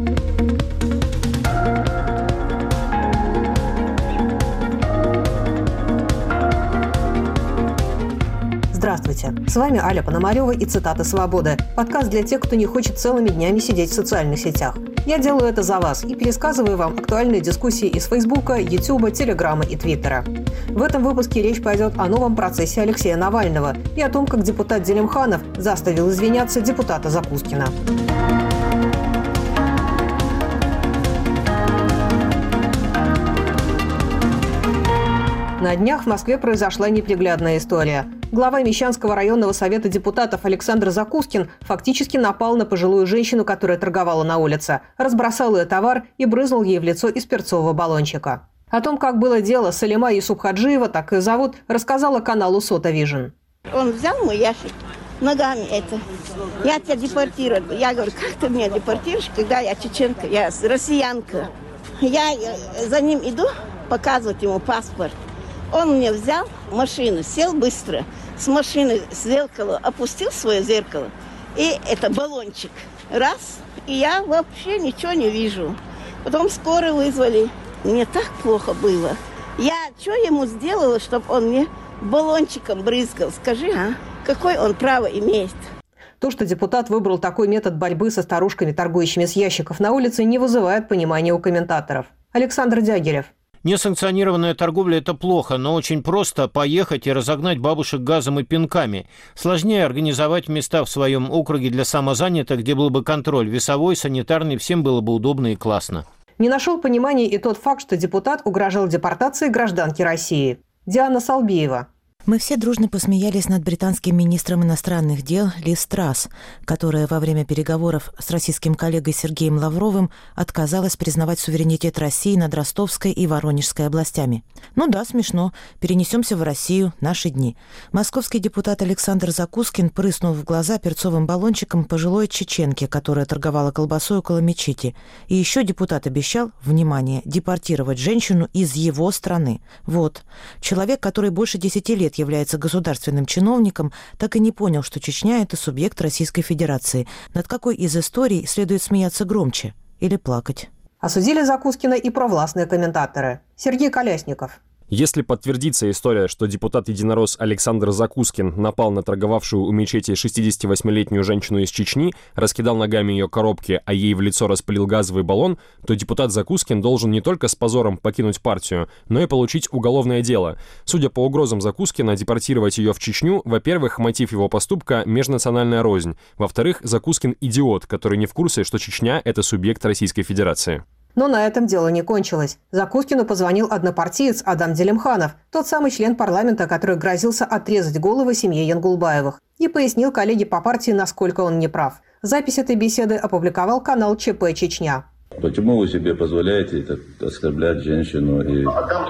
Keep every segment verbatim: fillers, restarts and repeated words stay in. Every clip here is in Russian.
Здравствуйте, с вами Аля Пономарева и «Цитаты свободы» – подкаст для тех, кто не хочет целыми днями сидеть в социальных сетях. Я делаю это за вас и пересказываю вам актуальные дискуссии из Фейсбука, Ютуба, Телеграма и Твиттера. В этом выпуске речь пойдет о новом процессе Алексея Навального и о том, как депутат Делимханов заставил извиняться депутата Закускина. На днях в Москве произошла неприглядная история. Глава Мещанского районного совета депутатов Александр Закускин фактически напал на пожилую женщину, которая торговала на улице, разбросал ее товар и брызнул ей в лицо из перцового баллончика. О том, как было дело Салима Юсупхаджиева, так ее зовут, рассказала каналу Сота Вижн. Он взял мой ящик ногами это. Я тебя депортирую. Я говорю, как ты меня депортируешь, когда я чеченка, я россиянка. Я за ним иду показывать ему паспорт. Он мне взял машину, сел быстро, с машины зеркало, опустил свое зеркало, и это баллончик. Раз, и я вообще ничего не вижу. Потом скорую вызвали. Мне так плохо было. Я что ему сделала, чтобы он мне баллончиком брызгал? Скажи, а? Какое он право имеет? То, что депутат выбрал такой метод борьбы со старушками, торгующими с ящиков на улице, не вызывает понимания у комментаторов. Александр Дягилев. Несанкционированная торговля – это плохо, но очень просто поехать и разогнать бабушек газом и пинками. Сложнее организовать места в своем округе для самозанятых, где был бы контроль весовой, санитарный, всем было бы удобно и классно. Не нашел понимания и тот факт, что депутат угрожал депортацией гражданки России. Диана Салбиева. Мы все дружно посмеялись над британским министром иностранных дел Лиз Трасс, которая во время переговоров с российским коллегой Сергеем Лавровым отказалась признавать суверенитет России над Ростовской и Воронежской областями. Ну да, смешно. Перенесемся в Россию, наши дни. Московский депутат Александр Закускин прыснул в глаза перцовым баллончиком пожилой чеченке, которая торговала колбасой около мечети. И еще депутат обещал, внимание, депортировать женщину из его страны. Вот. Человек, который больше десяти лет является государственным чиновником, так и не понял, что Чечня – это субъект Российской Федерации. Над какой из историй следует смеяться громче или плакать? Осудили Закускина и провластные комментаторы. Сергей Колясников. Если подтвердится история, что депутат-единорос Александр Закускин напал на торговавшую у мечети шестидесятивосьмилетнюю женщину из Чечни, раскидал ногами ее коробки, а ей в лицо распылил газовый баллон, то депутат Закускин должен не только с позором покинуть партию, но и получить уголовное дело. Судя по угрозам Закускина, депортировать ее в Чечню, во-первых, мотив его поступка – межнациональная рознь. Во-вторых, Закускин – идиот, который не в курсе, что Чечня – это субъект Российской Федерации. Но на этом дело не кончилось. Закускину позвонил однопартиец Адам Делимханов, тот самый член парламента, который грозился отрезать головы семье Янгулбаевых, и пояснил коллеге по партии, насколько он неправ. Запись этой беседы опубликовал канал ЧП «Чечня». Почему вы себе позволяете так оскорблять женщину и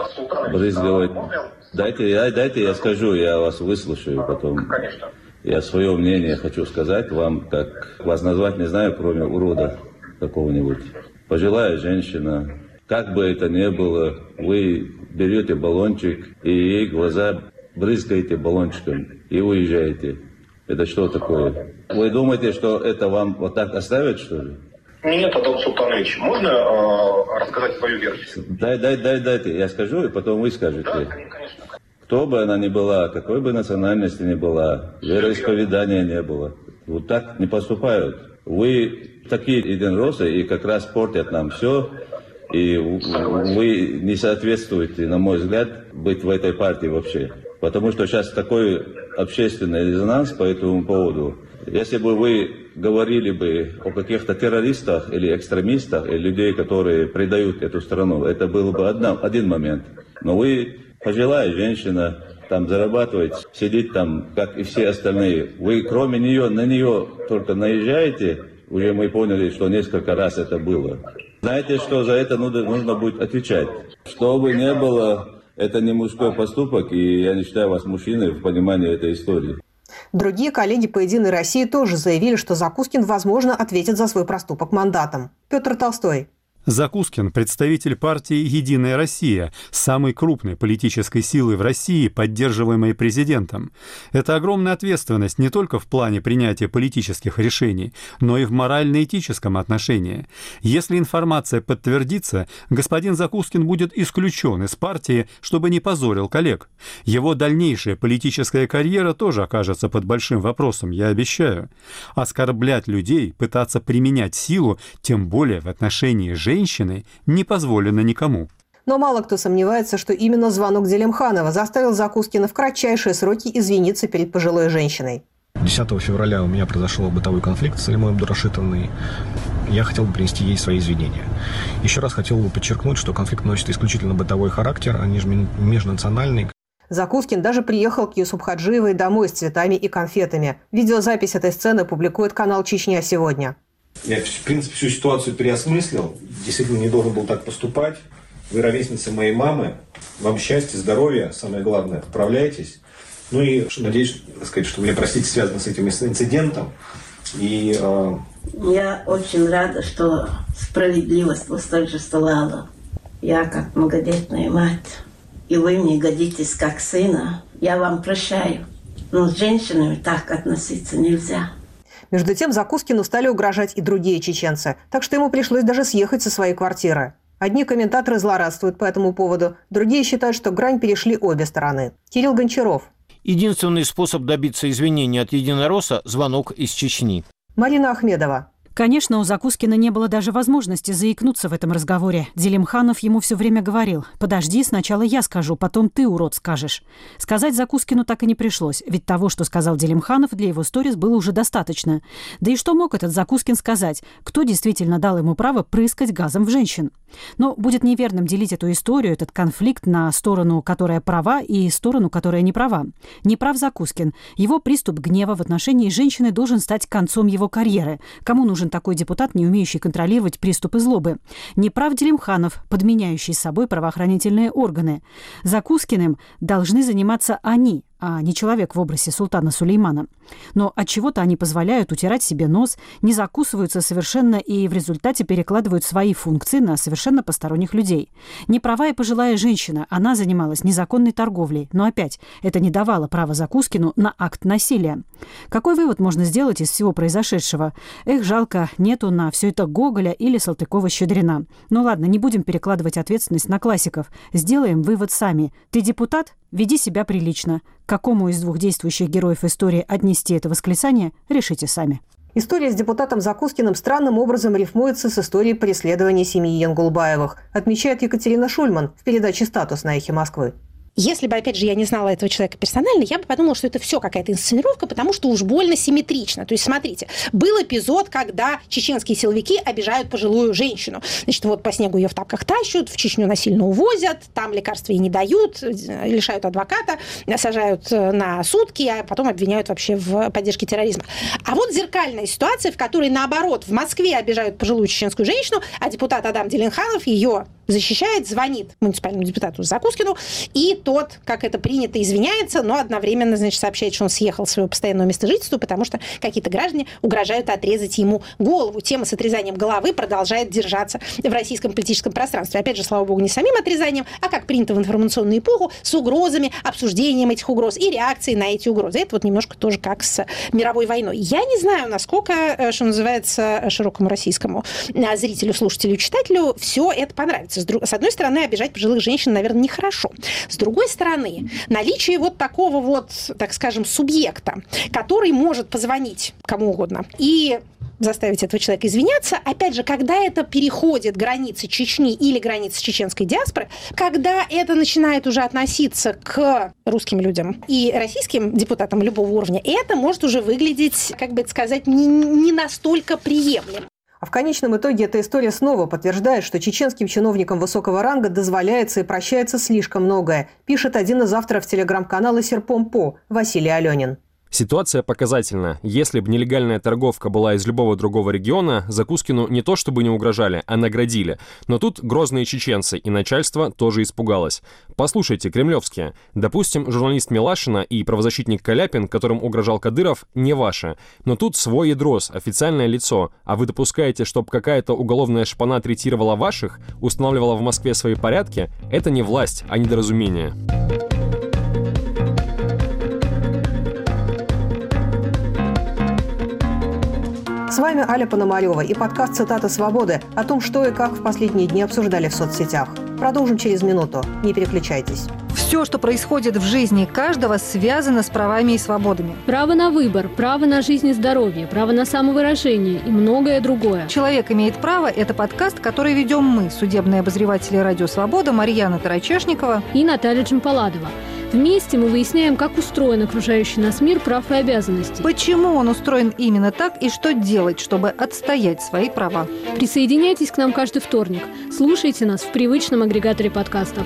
брызгать? Дайте я, дайте я скажу, я вас выслушаю потом. Конечно. Я свое мнение хочу сказать вам, как вас назвать не знаю, кроме урода какого-нибудь. Пожилая женщина, как бы это ни было, вы берете баллончик и ей глаза брызгаете баллончиком и уезжаете. Это что такое? Вы думаете, что это вам вот так оставят, что ли? Нет, Адам Султанович, можно э, рассказать свою версию? Дай, дай, дай, дайте, я скажу, и потом вы скажете. Да, конечно. Кто бы она ни была, какой бы национальности ни была, вероисповедания не было, вот так не поступают. Вы такие единороссы и как раз портят нам все, и вы не соответствуете, на мой взгляд, быть в этой партии вообще. Потому что сейчас такой общественный резонанс по этому поводу. Если бы вы говорили бы о каких-то террористах или экстремистах, или людей, которые предают эту страну, это был бы одна, один момент. Но вы пожилая женщина, там зарабатываете, сидит там, как и все остальные. Вы кроме нее, на нее только наезжаете, уже мы поняли, что несколько раз это было. Знаете, что за это нужно, нужно будет отвечать. Что бы ни было, это не мужской поступок, и я не считаю вас мужчиной в понимании этой истории. Другие коллеги по «Единой России» тоже заявили, что Закускин, возможно, ответит за свой проступок мандатом. Петр Толстой. Закускин – представитель партии «Единая Россия», самой крупной политической силы в России, поддерживаемой президентом. Это огромная ответственность не только в плане принятия политических решений, но и в морально-этическом отношении. Если информация подтвердится, господин Закускин будет исключен из партии, чтобы не позорил коллег. Его дальнейшая политическая карьера тоже окажется под большим вопросом, я обещаю. Оскорблять людей, пытаться применять силу, тем более в отношении женщин, женщины не позволено никому. Но мало кто сомневается, что именно звонок Делимханова заставил Закускина в кратчайшие сроки извиниться перед пожилой женщиной. десятого февраля у меня произошел бытовой конфликт с Салимой Абдурашитовной. Я хотел бы принести ей свои извинения. Еще раз хотел бы подчеркнуть, что конфликт носит исключительно бытовой характер, а не межнациональный. Закускин даже приехал к Юсуп Хаджиевой домой с цветами и конфетами. Видеозапись этой сцены публикует канал «Чечня сегодня». Я, в принципе, всю ситуацию переосмыслил. Действительно, не должен был так поступать. Вы ровесница моей мамы. Вам счастья, здоровья, самое главное. Отправляйтесь. Ну и надеюсь, так сказать, что вы меня простите, связано с этим инцидентом. И, э... Я очень рада, что справедливость восторжествовала. Я как многодетная мать. И вы мне годитесь как сына. Я вам прощаю. Но с женщинами так относиться нельзя. Между тем Закускину стали угрожать и другие чеченцы, так что ему пришлось даже съехать со своей квартиры. Одни комментаторы злорадствуют по этому поводу, другие считают, что грань перешли обе стороны. Кирилл Гончаров. Единственный способ добиться извинений от единоросса – звонок из Чечни. Марина Ахмедова. Конечно, у Закускина не было даже возможности заикнуться в этом разговоре. Делимханов ему все время говорил: «Подожди, сначала я скажу, потом ты, урод, скажешь». Сказать Закускину так и не пришлось, ведь того, что сказал Делимханов, для его сторис было уже достаточно. Да и что мог этот Закускин сказать? Кто действительно дал ему право прыскать газом в женщин? Но будет неверным делить эту историю, этот конфликт на сторону, которая права, и сторону, которая не права. Не прав Закускин. Его приступ гнева в отношении женщины должен стать концом его карьеры. Кому нужен такой депутат, не умеющий контролировать приступы злобы? Не прав Делимханов, подменяющий собой правоохранительные органы. Закускиным должны заниматься они, а не человек в образе султана Сулеймана. Но отчего-то они позволяют утирать себе нос, не закусываются совершенно и в результате перекладывают свои функции на совершенно посторонних людей. Не права и пожилая женщина, она занималась незаконной торговлей, но опять это не давало права Закускину на акт насилия. Какой вывод можно сделать из всего произошедшего? Эх, жалко, нету на все это Гоголя или Салтыкова-Щедрина. Ну ладно, не будем перекладывать ответственность на классиков. Сделаем вывод сами. Ты депутат? Веди себя прилично. К какому из двух действующих героев истории отнести это восклицание, решите сами. История с депутатом Закускиным странным образом рифмуется с историей преследования семьи Янгулбаевых, отмечает Екатерина Шульман в передаче «Статус» на «Эхе Москвы». Если бы, опять же, я не знала этого человека персонально, я бы подумала, что это все какая-то инсценировка, потому что уж больно симметрично. То есть, смотрите, был эпизод, когда чеченские силовики обижают пожилую женщину. Значит, вот по снегу ее в тапках тащут, в Чечню насильно увозят, там лекарства ей не дают, лишают адвоката, сажают на сутки, а потом обвиняют вообще в поддержке терроризма. А вот зеркальная ситуация, в которой, наоборот, в Москве обижают пожилую чеченскую женщину, а депутат Адам Делимханов ее защищает, звонит муниципальному депутату Закускину, и тот, как это принято, извиняется, но одновременно, значит, сообщает, что он съехал с своего постоянного места жительства, потому что какие-то граждане угрожают отрезать ему голову. Тема с отрезанием головы продолжает держаться в российском политическом пространстве. Опять же, слава богу, не самим отрезанием, а как принято в информационную эпоху, с угрозами, обсуждением этих угроз и реакцией на эти угрозы. Это вот немножко тоже как с мировой войной. Я не знаю, насколько, что называется, широкому российскому зрителю, слушателю, читателю все это понравится. С одной стороны, обижать пожилых женщин, наверное, нехорошо. С другой стороны, наличие вот такого вот, так скажем, субъекта, который может позвонить кому угодно и заставить этого человека извиняться, опять же, когда это переходит границы Чечни или границы чеченской диаспоры, когда это начинает уже относиться к русским людям и российским депутатам любого уровня, это может уже выглядеть, как бы это сказать, не, не настолько приемлемо. А в конечном итоге эта история снова подтверждает, что чеченским чиновникам высокого ранга дозволяется и прощается слишком многое, пишет один из авторов телеграм-канала «Серпомпо» Василий Аленин. Ситуация показательна. Если бы нелегальная торговка была из любого другого региона, Закускину не то чтобы не угрожали, а наградили. Но тут грозные чеченцы, и начальство тоже испугалось. Послушайте, кремлевские. Допустим, журналист Милашина и правозащитник Каляпин, которым угрожал Кадыров, не ваши. Но тут свой ядрос, официальное лицо. А вы допускаете, чтобы какая-то уголовная шпана третировала ваших, устанавливала в Москве свои порядки? Это не власть, а недоразумение. С вами Аля Пономарева и подкаст «Цитаты свободы» о том, что и как в последние дни обсуждали в соцсетях. Продолжим через минуту. Не переключайтесь. Все, что происходит в жизни каждого, связано с правами и свободами. Право на выбор, право на жизнь и здоровье, право на самовыражение и многое другое. «Человек имеет право» – это подкаст, который ведем мы, судебные обозреватели «Радио Свобода» Марьяна Тарачешникова и Наталья Джампаладова. Вместе мы выясняем, как устроен окружающий нас мир прав и обязанностей. Почему он устроен именно так и что делать, чтобы отстоять свои права. Присоединяйтесь к нам каждый вторник. Слушайте нас в привычном агрегаторе подкастов.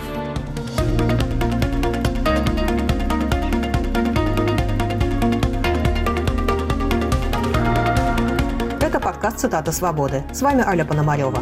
Это подкаст «Цитаты свободы». С вами Аля Пономарева.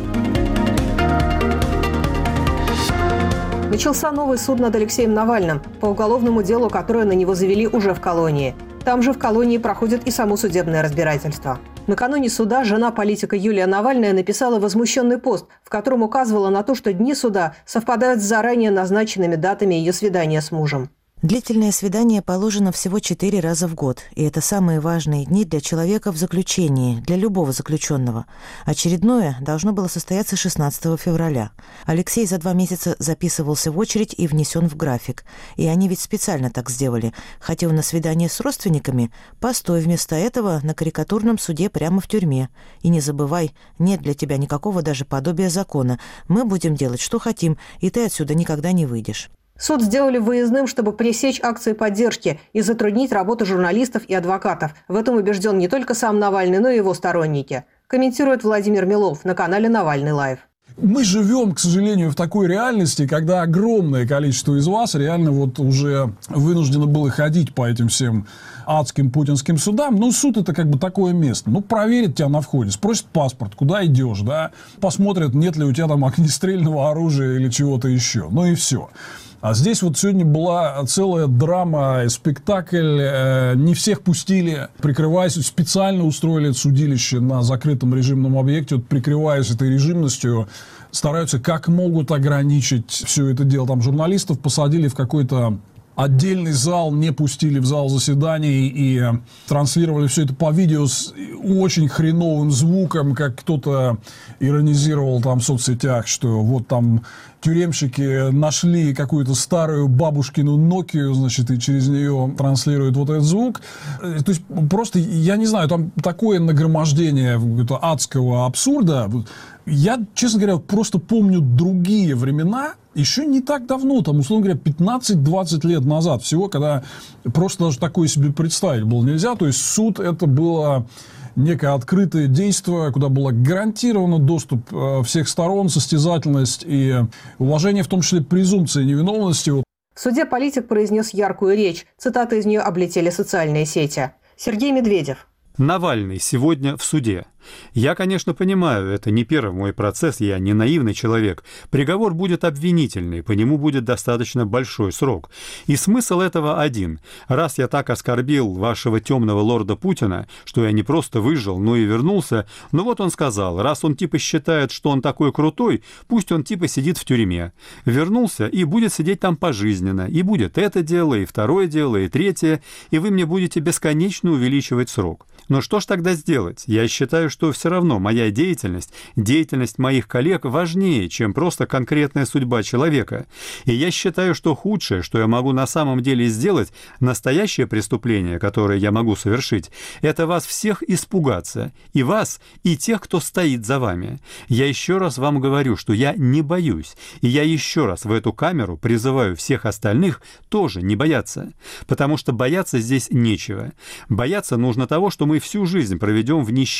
Начался новый суд над Алексеем Навальным по уголовному делу, которое на него завели уже в колонии. Там же в колонии проходит и само судебное разбирательство. Накануне суда жена политика Юлия Навальная написала возмущенный пост, в котором указывала на то, что дни суда совпадают с заранее назначенными датами ее свидания с мужем. Длительное свидание положено всего четыре раза в год, и это самые важные дни для человека в заключении, для любого заключенного. Очередное должно было состояться шестнадцатого февраля. Алексей за два месяца записывался в очередь и внесен в график. И они ведь специально так сделали. Хотел на свидание с родственниками, постой вместо этого на карикатурном суде прямо в тюрьме. И не забывай, нет для тебя никакого даже подобия закона. Мы будем делать, что хотим, и ты отсюда никогда не выйдешь. Суд сделали выездным, чтобы пресечь акции поддержки и затруднить работу журналистов и адвокатов. В этом убежден не только сам Навальный, но и его сторонники. Комментирует Владимир Милов на канале «Навальный лайв». Мы живем, к сожалению, в такой реальности, когда огромное количество из вас реально вот уже вынуждено было ходить по этим всем адским путинским судам. Ну, суд – это как бы такое место. Ну, проверят тебя на входе, спросят паспорт, куда идешь, да, посмотрят, нет ли у тебя там огнестрельного оружия или чего-то еще. Ну и все. А здесь вот сегодня была целая драма, спектакль. Не всех пустили, прикрываясь, специально устроили судилище на закрытом режимном объекте, вот, прикрываясь этой режимностью, стараются как могут ограничить все это дело. Там журналистов посадили в какой-то отдельный зал, не пустили в зал заседаний и транслировали все это по видео с очень хреновым звуком, как кто-то иронизировал там в соцсетях, что вот там тюремщики нашли какую-то старую бабушкину Nokia, значит, и через нее транслируют вот этот звук. То есть просто, я не знаю, там такое нагромождение адского абсурда. Я, честно говоря, просто помню другие времена, еще не так давно, там, условно говоря, пятнадцать-двадцать лет назад всего, когда просто даже такое себе представить было нельзя. То есть суд — это было некое открытое действие, куда было гарантировано доступ всех сторон, состязательность и уважение, в том числе презумпции невиновности. В суде политик произнес яркую речь. Цитаты из нее облетели социальные сети. Сергей Медведев. Навальный сегодня в суде. Я, конечно, понимаю, это не первый мой процесс, я не наивный человек. Приговор будет обвинительный, по нему будет достаточно большой срок. И смысл этого один. Раз я так оскорбил вашего темного лорда Путина, что я не просто выжил, но и вернулся, ну вот он сказал, раз он типа считает, что он такой крутой, пусть он типа сидит в тюрьме. Вернулся и будет сидеть там пожизненно. И будет это дело, и второе дело, и третье, и вы мне будете бесконечно увеличивать срок. Но что ж тогда сделать? Я считаю, что все равно моя деятельность, деятельность моих коллег важнее, чем просто конкретная судьба человека. И я считаю, что худшее, что я могу на самом деле сделать, настоящее преступление, которое я могу совершить, это вас всех испугаться. И вас, и тех, кто стоит за вами. Я еще раз вам говорю, что я не боюсь. И я еще раз в эту камеру призываю всех остальных тоже не бояться. Потому что бояться здесь нечего. Бояться нужно того, что мы всю жизнь проведем в нищете,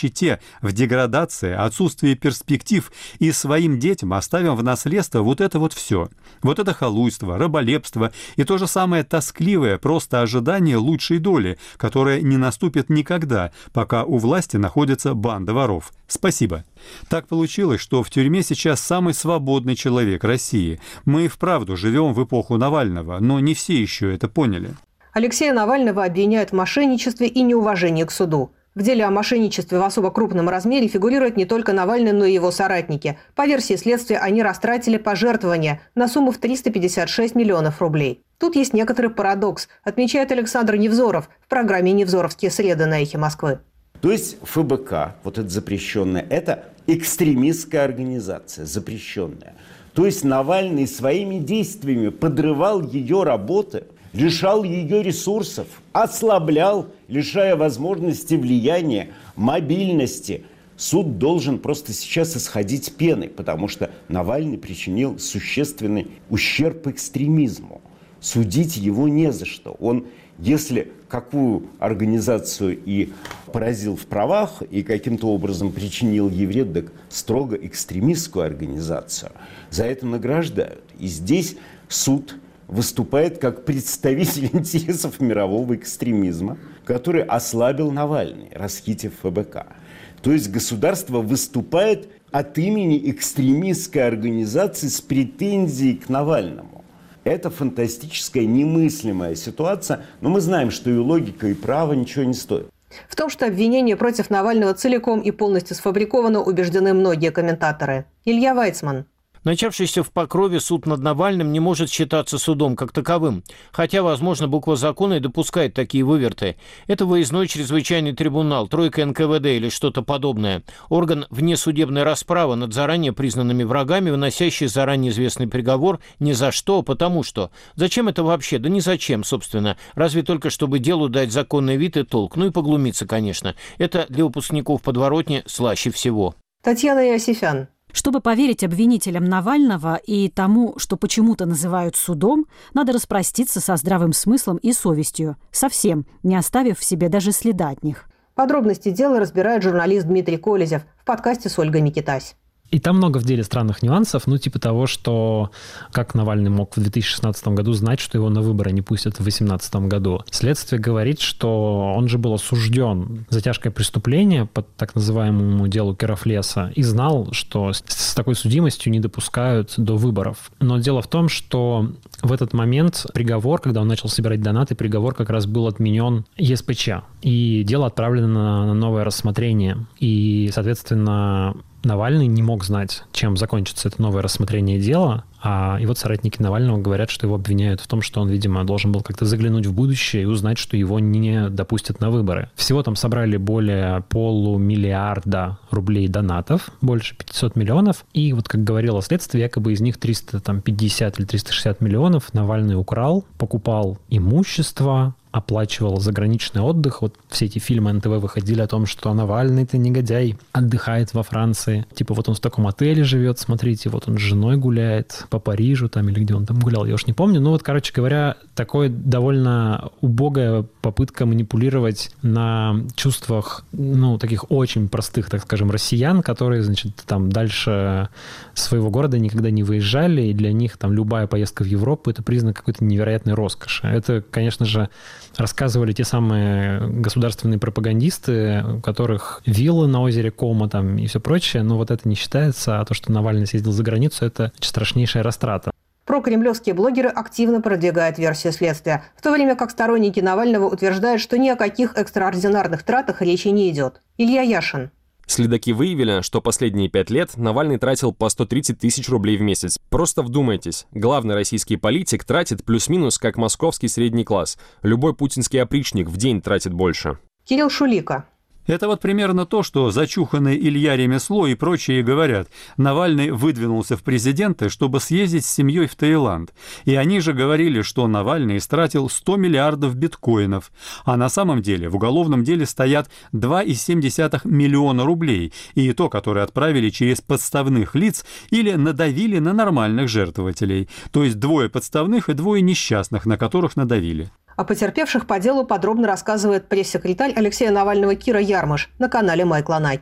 в деградации, отсутствии перспектив, и своим детям оставим в наследство вот это вот все. Вот это халуйство, раболепство и то же самое тоскливое просто ожидание лучшей доли, которая не наступит никогда, пока у власти находится банда воров. Спасибо. Так получилось, что в тюрьме сейчас самый свободный человек России. Мы и вправду живем в эпоху Навального, но не все еще это поняли. Алексея Навального обвиняют в мошенничестве и неуважении к суду. В деле о мошенничестве в особо крупном размере фигурирует не только Навальный, но и его соратники. По версии следствия, они растратили пожертвования на сумму в триста пятьдесят шесть миллионов рублей. Тут есть некоторый парадокс, отмечает Александр Невзоров в программе «Невзоровские среды» на «Эхе Москвы». То есть ФБК, вот это запрещенное, это экстремистская организация, запрещенная. То есть Навальный своими действиями подрывал ее работы, лишал ее ресурсов, ослаблял, лишая возможности влияния, мобильности. Суд должен просто сейчас исходить пеной, потому что Навальный причинил существенный ущерб экстремизму. Судить его не за что. Он, если какую организацию и поразил в правах, и каким-то образом причинил ей вред, так строго экстремистскую организацию, за это награждают. И здесь суд выступает как представитель интересов мирового экстремизма, который ослабил Навальный, расхитив ФБК. То есть государство выступает от имени экстремистской организации с претензией к Навальному. Это фантастическая, немыслимая ситуация, но мы знаем, что и логика, и право ничего не стоят. В том, что обвинение против Навального целиком и полностью сфабриковано, убеждены многие комментаторы. Илья Вайцман. Начавшийся в Покрове суд над Навальным не может считаться судом как таковым, хотя, возможно, буква закона и допускает такие выверты. Это выездной чрезвычайный трибунал, тройка эн ка вэ дэ или что-то подобное. Орган внесудебной расправы над заранее признанными врагами, выносящий заранее известный приговор ни за что, потому что. Зачем это вообще? Да ни зачем, собственно. Разве только чтобы делу дать законный вид и толк. Ну и поглумиться, конечно. Это для выпускников подворотни слаще всего. Татьяна Иосифян. Чтобы поверить обвинителям Навального и тому, что почему-то называют судом, надо распроститься со здравым смыслом и совестью, совсем не оставив в себе даже следа от них. Подробности дела разбирает журналист Дмитрий Колезев в подкасте с Ольгой Микитась. И там много в деле странных нюансов, ну типа того, что как Навальный мог в две тысячи шестнадцатом году знать, что его на выборы не пустят в две тысячи восемнадцатом году. Следствие говорит, что он же был осужден за тяжкое преступление по так называемому делу Керафлеса и знал, что с такой судимостью не допускают до выборов. Но дело в том, что в этот момент приговор, когда он начал собирать донаты, приговор как раз был отменен е эс пэ че. И дело отправлено на новое рассмотрение. И, соответственно, Навальный не мог знать, чем закончится это новое рассмотрение дела, а и вот соратники Навального говорят, что его обвиняют в том, что он, видимо, должен был как-то заглянуть в будущее и узнать, что его не допустят на выборы. Всего там собрали более полумиллиарда рублей донатов, больше пятьсот миллионов, и вот, как говорило следствие, якобы из них триста пятьдесят или триста шестьдесят миллионов Навальный украл, покупал имущество, оплачивал заграничный отдых. Вот все эти фильмы эн тэ вэ выходили о том, что Навальный-то негодяй, отдыхает во Франции. Типа вот он в таком отеле живет, смотрите, вот он с женой гуляет по Парижу там или где он там гулял, я уж не помню. Ну вот, короче говоря, такое довольно убогая попытка манипулировать на чувствах, ну, таких очень простых, так скажем, россиян, которые, значит, там дальше своего города никогда не выезжали, и для них там любая поездка в Европу — это признак какой-то невероятной роскоши. Это, конечно же, рассказывали те самые государственные пропагандисты, у которых виллы на озере Кома там и все прочее, но вот это не считается, а то, что Навальный съездил за границу, это страшнейшая растрата. Прокремлевские блогеры активно продвигают версию следствия, в то время как сторонники Навального утверждают, что ни о каких экстраординарных тратах речи не идет. Илья Яшин. Следаки выявили, что последние пять лет Навальный тратил по сто тридцать тысяч рублей в месяц. Просто вдумайтесь, главный российский политик тратит плюс-минус как московский средний класс. Любой путинский опричник в день тратит больше. Кирилл Шулика. Это вот примерно то, что зачуханный Илья Ремесло и прочие говорят. Навальный выдвинулся в президенты, чтобы съездить с семьей в Таиланд. И они же говорили, что Навальный истратил сто миллиардов биткоинов. А на самом деле в уголовном деле стоят два целых семь десятых миллиона рублей. И то, которые отправили через подставных лиц или надавили на нормальных жертвователей. То есть двое подставных и двое несчастных, на которых надавили. О потерпевших по делу подробно рассказывает пресс-секретарь Алексея Навального Кира Ярмыш на канале Майкла Наки.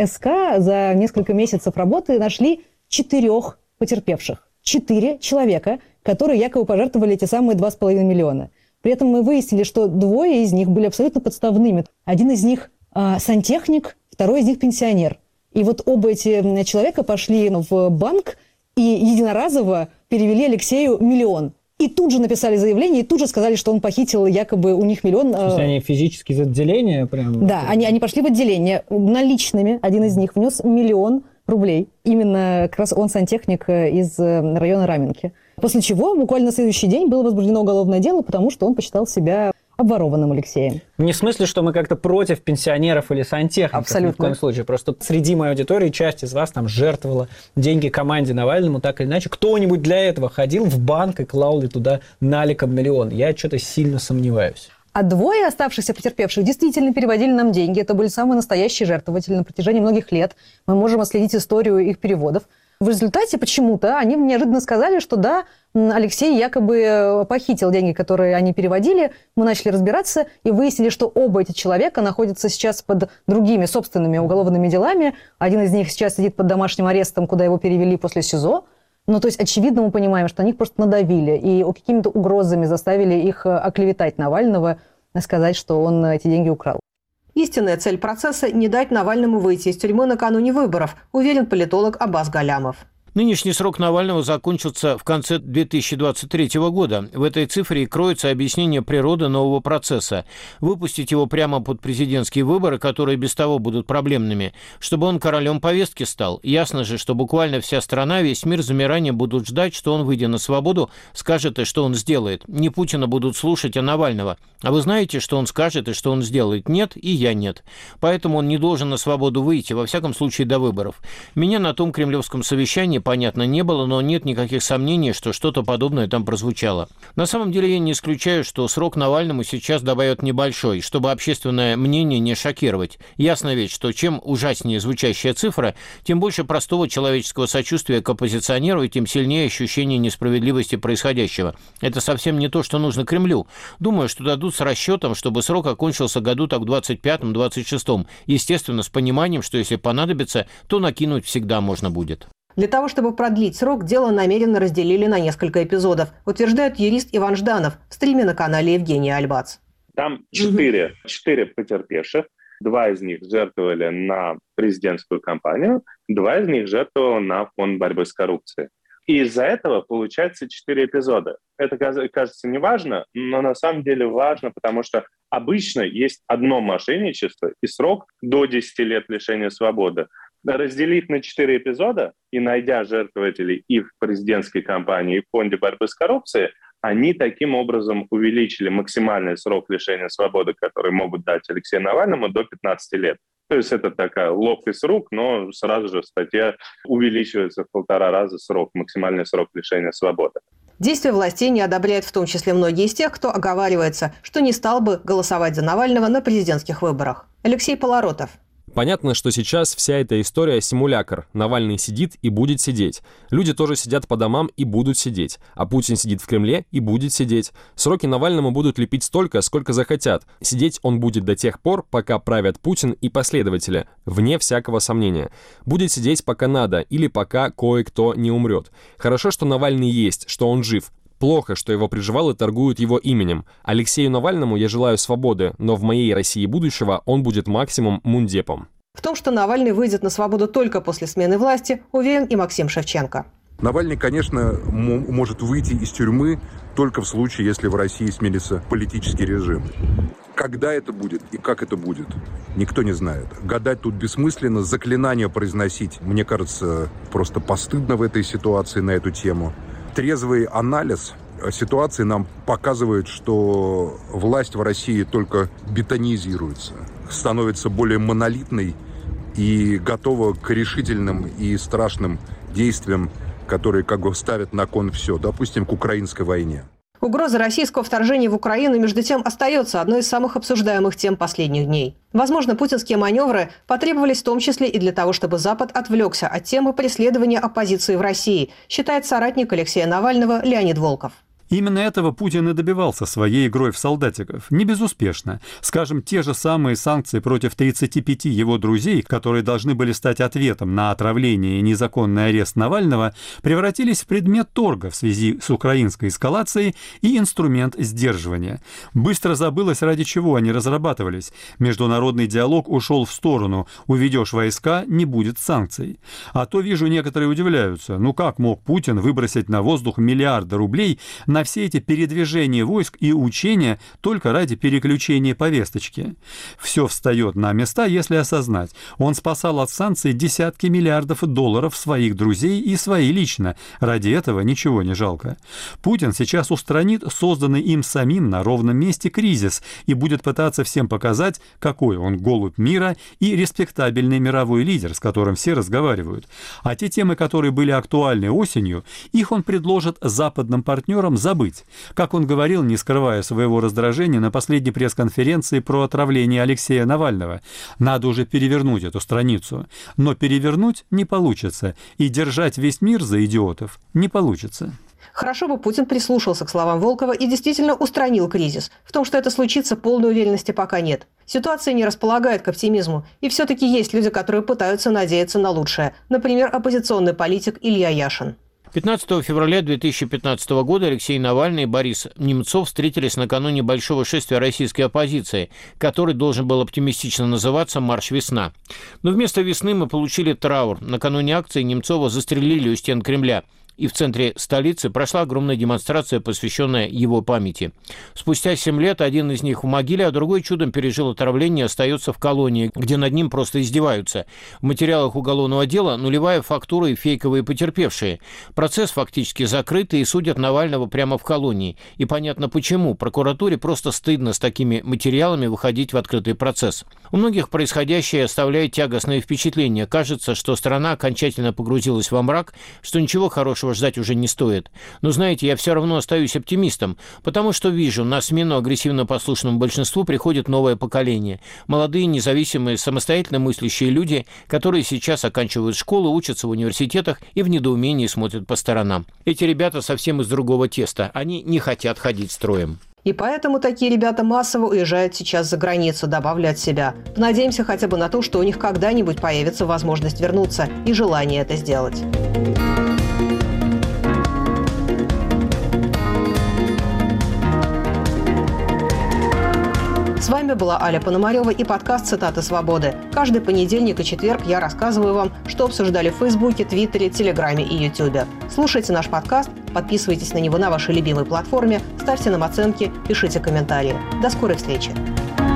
СК за несколько месяцев работы нашли четырех потерпевших. Четыре человека, которые якобы пожертвовали эти самые два с половиной миллиона. При этом мы выяснили, что двое из них были абсолютно подставными. Один из них э, сантехник, второй из них пенсионер. И вот оба эти человека пошли в банк и единоразово перевели Алексею миллион. И тут же написали заявление, и тут же сказали, что он похитил якобы у них миллион. То есть они физически из отделения прям? Да, они, они пошли в отделение наличными. Один из них внес миллион рублей. Именно как раз он сантехник из района Раменки. После чего буквально на следующий день было возбуждено уголовное дело, потому что он посчитал себя обворованным Алексеем. Не в смысле, что мы как-то против пенсионеров или сантехников. Абсолютно. Ни в коем случае. Просто среди моей аудитории часть из вас там жертвовала деньги команде Навальному, так или иначе. Кто-нибудь для этого ходил в банк и клал ли туда наликом миллион? Я что-то сильно сомневаюсь. А двое оставшихся потерпевших действительно переводили нам деньги. Это были самые настоящие жертвователи на протяжении многих лет. Мы можем отследить историю их переводов. В результате почему-то они неожиданно сказали, что да, Алексей якобы похитил деньги, которые они переводили. Мы начали разбираться и выяснили, что оба эти человека находятся сейчас под другими собственными уголовными делами. Один из них сейчас сидит под домашним арестом, куда его перевели после СИЗО. Ну, то есть, очевидно, мы понимаем, что они просто надавили и какими-то угрозами заставили их оклеветать Навального, сказать, что он эти деньги украл. Истинная цель процесса – не дать Навальному выйти из тюрьмы накануне выборов, уверен политолог Аббас Галямов. Нынешний срок Навального закончится в конце две тысячи двадцать третьего года. В этой цифре кроется объяснение природы нового процесса. Выпустить его прямо под президентские выборы, которые без того будут проблемными, чтобы он королем повестки стал. Ясно же, что буквально вся страна, весь мир замиранием будут ждать, что он, выйдя на свободу, скажет и что он сделает. Не Путина будут слушать, а Навального. А вы знаете, что он скажет и что он сделает? Нет, и я нет. Поэтому он не должен на свободу выйти, во всяком случае до выборов. Меня на том кремлевском совещании понятно не было, но нет никаких сомнений, что что-то подобное там прозвучало. На самом деле я не исключаю, что срок Навальному сейчас добавят небольшой, чтобы общественное мнение не шокировать. Ясно ведь, что чем ужаснее звучащая цифра, тем больше простого человеческого сочувствия к оппозиционеру и тем сильнее ощущение несправедливости происходящего. Это совсем не то, что нужно Кремлю. Думаю, что дадут с расчетом, чтобы срок окончился году так в двадцать пятом — двадцать шестом. Естественно, с пониманием, что если понадобится, то накинуть всегда можно будет. Для того, чтобы продлить срок, дело намеренно разделили на несколько эпизодов, утверждает юрист Иван Жданов в стриме на канале Евгения Альбац. Там четыре, mm-hmm. четыре потерпевших, два из них жертвовали на президентскую кампанию, два из них жертвовали на фонд борьбы с коррупцией. И из-за этого получается четыре эпизода. Это кажется не важно, но на самом деле важно, потому что обычно есть одно мошенничество и срок до десяти лет лишения свободы. Разделить на четыре эпизода и найдя жертвователей и в президентской кампании, и в фонде борьбы с коррупцией, они таким образом увеличили максимальный срок лишения свободы, который могут дать Алексею Навальному, до пятнадцати лет. То есть это такая ловкость рук, но сразу же в статье увеличивается в полтора раза срок, максимальный срок лишения свободы. Действия властей не одобряют в том числе многие из тех, кто оговаривается, что не стал бы голосовать за Навального на президентских выборах. Алексей Полоротов. Понятно, что сейчас вся эта история симулякр. Навальный сидит и будет сидеть. Люди тоже сидят по домам и будут сидеть. А Путин сидит в Кремле и будет сидеть. Сроки Навальному будут лепить столько, сколько захотят. Сидеть он будет до тех пор, пока правят Путин и последователи. Вне всякого сомнения. Будет сидеть пока надо или пока кое-кто не умрет. Хорошо, что Навальный есть, что он жив. Плохо, что его приживалы торгуют его именем. Алексею Навальному я желаю свободы, но в моей России будущего он будет максимум мундепом. В том, что Навальный выйдет на свободу только после смены власти, уверен и Максим Шевченко. Навальный, конечно, может выйти из тюрьмы только в случае, если в России сменится политический режим. Когда это будет и как это будет, никто не знает. Гадать тут бессмысленно, заклинания произносить, мне кажется, просто постыдно в этой ситуации на эту тему. Трезвый анализ ситуации нам показывает, что власть в России только бетонизируется, становится более монолитной и готова к решительным и страшным действиям, которые как бы ставят на кон все, допустим, к украинской войне. Угроза российского вторжения в Украину, между тем, остается одной из самых обсуждаемых тем последних дней. Возможно, путинские маневры потребовались в том числе и для того, чтобы Запад отвлекся от темы преследования оппозиции в России, считает соратник Алексея Навального Леонид Волков. Именно этого Путин и добивался своей игрой в солдатиков. Не безуспешно. Скажем, те же самые санкции против тридцати пяти его друзей, которые должны были стать ответом на отравление и незаконный арест Навального, превратились в предмет торга в связи с украинской эскалацией и инструмент сдерживания. Быстро забылось, ради чего они разрабатывались. Международный диалог ушел в сторону. Уведешь войска, не будет санкций. А то, вижу, некоторые удивляются. Ну как мог Путин выбросить на воздух миллиарды рублей на все эти передвижения войск и учения только ради переключения повесточки? Все встает на места, если осознать. Он спасал от санкций десятки миллиардов долларов своих друзей и свои лично. Ради этого ничего не жалко. Путин сейчас устранит созданный им самим на ровном месте кризис и будет пытаться всем показать, какой он голубь мира и респектабельный мировой лидер, с которым все разговаривают. А те темы, которые были актуальны осенью, их он предложит западным партнерам забыть. Как он говорил, не скрывая своего раздражения на последней пресс-конференции про отравление Алексея Навального, надо уже перевернуть эту страницу. Но перевернуть не получится, и держать весь мир за идиотов не получится. Хорошо бы Путин прислушался к словам Волкова и действительно устранил кризис. В том, что это случится, полной уверенности пока нет. Ситуация не располагает к оптимизму. И все-таки есть люди, которые пытаются надеяться на лучшее. Например, оппозиционный политик Илья Яшин. пятнадцатого февраля две тысячи пятнадцатого года Алексей Навальный и Борис Немцов встретились накануне большого шествия российской оппозиции, который должен был оптимистично называться «Марш Весна». Но вместо весны мы получили траур. Накануне акции Немцова застрелили у стен Кремля. И в центре столицы прошла огромная демонстрация, посвященная его памяти. Спустя семь лет один из них в могиле, а другой чудом пережил отравление и остается в колонии, где над ним просто издеваются. В материалах уголовного дела нулевая фактура и фейковые потерпевшие. Процесс фактически закрыт, и судят Навального прямо в колонии. И понятно почему. Прокуратуре просто стыдно с такими материалами выходить в открытый процесс. У многих происходящее оставляет тягостное впечатление. Кажется, что страна окончательно погрузилась во мрак, что ничего хорошего ждать уже не стоит. Но, знаете, я все равно остаюсь оптимистом, потому что вижу, на смену агрессивно-послушному большинству приходит новое поколение. Молодые, независимые, самостоятельно мыслящие люди, которые сейчас оканчивают школу, учатся в университетах и в недоумении смотрят по сторонам. Эти ребята совсем из другого теста. Они не хотят ходить строем. И поэтому такие ребята массово уезжают сейчас за границу, добавляют себя. Надеемся хотя бы на то, что у них когда-нибудь появится возможность вернуться и желание это сделать. С вами была Аля Пономарева и подкаст «Цитаты свободы». Каждый понедельник и четверг я рассказываю вам, что обсуждали в Фейсбуке, Твиттере, Телеграме и Ютубе. Слушайте наш подкаст, подписывайтесь на него на вашей любимой платформе, ставьте нам оценки, пишите комментарии. До скорой встречи!